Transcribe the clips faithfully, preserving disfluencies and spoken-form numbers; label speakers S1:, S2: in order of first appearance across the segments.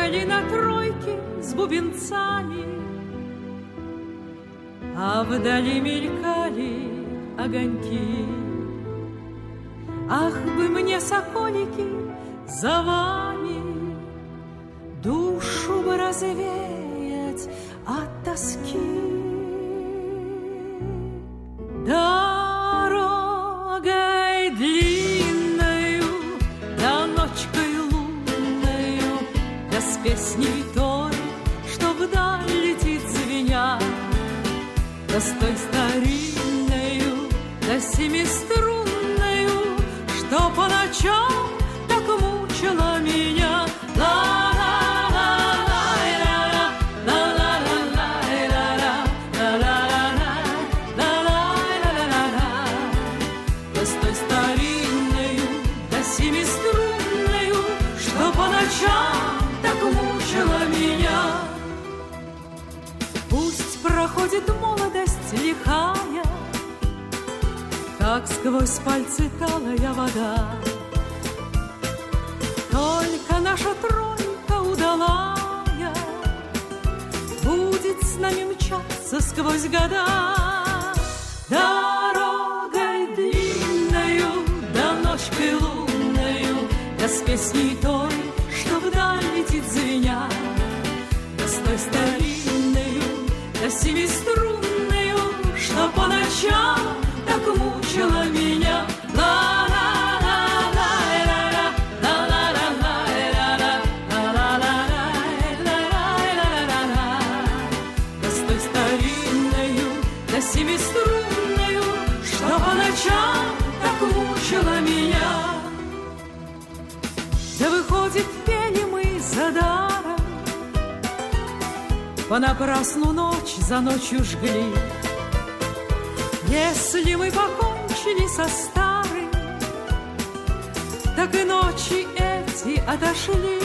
S1: ехали на тройке с бубенцами, а вдали мелькали огоньки. Ах, бы мне, соколики, за вами душу бы развеять от тоски. Дорогой длинною, да ночкой лунною, да с песней той, что вдаль летит звеня, да с той старинною, да семиструнною, что по ночам так мучила меня. Да с той старинною, да семиструнною, что по ночам так мучила меня. Пусть проходит молодость лихая, как сквозь пальцы талая вода, только наша тройка удалая будет с нами мчаться сквозь года. Дорогой длинною, да ночкой лунною, да с песней той, что вдаль летит звеня, да с той старинною, да семиструнною, что по ночам так мучила меня. Да с той старинною, да семиструнною, что по ночам так мучила меня. Да выходит, пели мы за даром, понапрасну ночь за ночью жгли. Если мы покончили со старым, так и ночи эти отошли.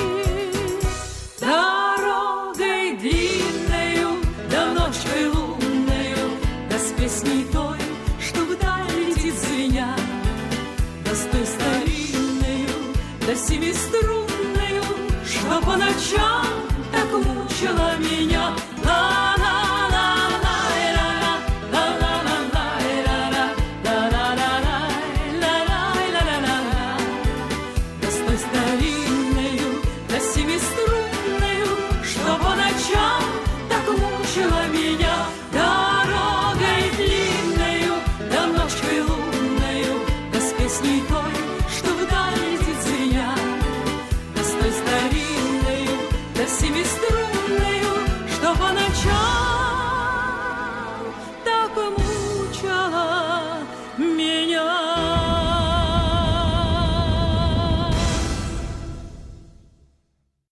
S1: Дорогой длинною, да ночкой лунною, да с песней той, что вдаль летит звеня, да с той старинною, да семиструнною, что по ночам так мучила меня. Семиструнною, что по ночам так мучила